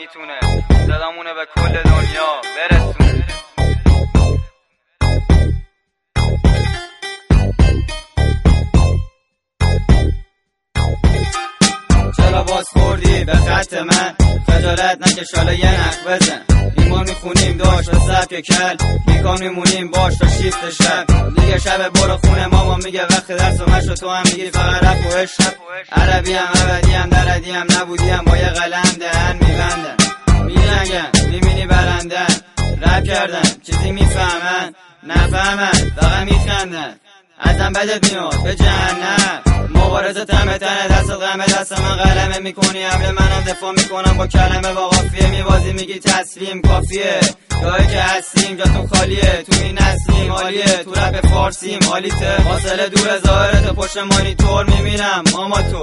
میتونه صدامونه به کل دنیا برسونه. چرا باز خوردی به خط من؟ خجالت نکش حالا یه نخ بزن. ایمان میخونیم داشت و سبک کل میکان میمونیم باش تا شیفت شب دیگه شب برو خونه ماما میگه وقت درس و مشو تو هم میگی فقط رپ و عشق. عربی هم ابدی هم دردی هم نبودی هم با یه قلم دهن میبندن میجنگن میبینی برندن رپ کردن چیزی میفهمن نفهمن فقط میخندن ازم بدت میاد به جهنم. مبارزه تمه تنه دست غمه دست من قلمه میکنی حمله منم دفاع میکنم با کلمه با قافیه میبازی میگی تسلیم کافیه جایی که هستیم جاتون خالیه تو این نسلیم عالیه تو رپ فارسیم حالیته فاصله دور ظاهرت پشت مانیتور میبینم ماما تو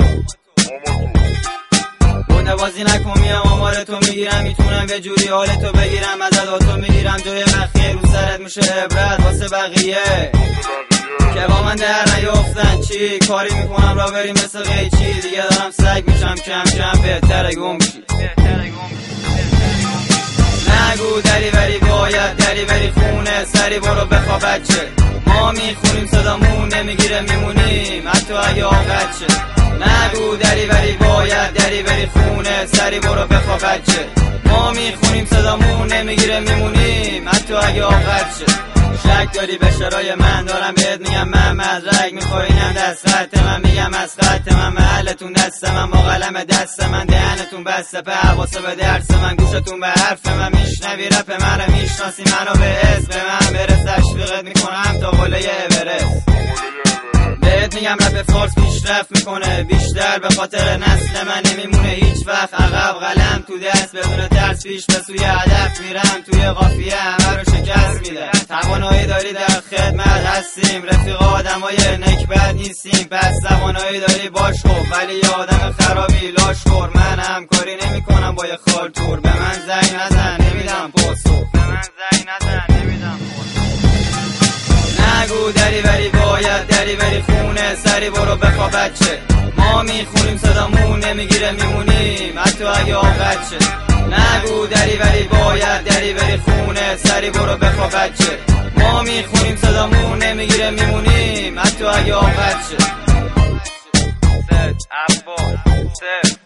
بازی نکن میام آمارتو میگیرم میتونم یه جوری حالتو بگیرم ازت میگیرم جای بخیه رو سرت میشه عبرت واسه بقیه که با من در نیافتن چی کاری میکنم را بریم مثل قیچی دیگه دارم سگ میشم کم کم بهتره گم شی نگو دری بری باید دری بری خونه سری برو بخوا بچه ما میخونیم صدامون نمیگیره میمونیم حتی اگه آقت شه نگو دری بری باید دری بری خونه سری برو بخوا بچه ما میخونیم صدامون نمیگیره میمونیم حتی اگه آقت شه شک داری به شرای من دارم بهت میگم من مزرک میخورینم دست خط من میگم از خط من محلتون دست من با قلم دست من دهنتون بسته به حواسه به درس من گوشتون به حرف من میشنوی رپ من رو میشناسی منو به اسم به من برس تشویقت میکنم تا قله اورست بهت میگم رپ فارس پیشرفت میکنه بیشتر به خاطر نسل من نمیمونه هیچ وقت عقب قلم تو دست بدون ترس پیش به سوی هدف میرم توی قافیه همه رو شکست میده توانایی داری در خدمت هستیم رفیق آدمای نکبت نیستیم پس توانایی داری باش خب ولی یه آدم خرابی لاش کن من همکاری نمیکنم با یه خالتور به من زنگ نزن نمیدم پاسخ به من زنگ نزن نمیدم پاسخ نگو دری بری باید دری بری خونه سری برو بخوا بچه ما میخونیم صدامون نمیگیره میمونیم حتی اگه آقت شه نگو دری بری باید دری بری خونه سری برو بخوا بچه ما میخونیم صدامون نمیگیره میمونیم حتی اگه آقت شه ست عباس ست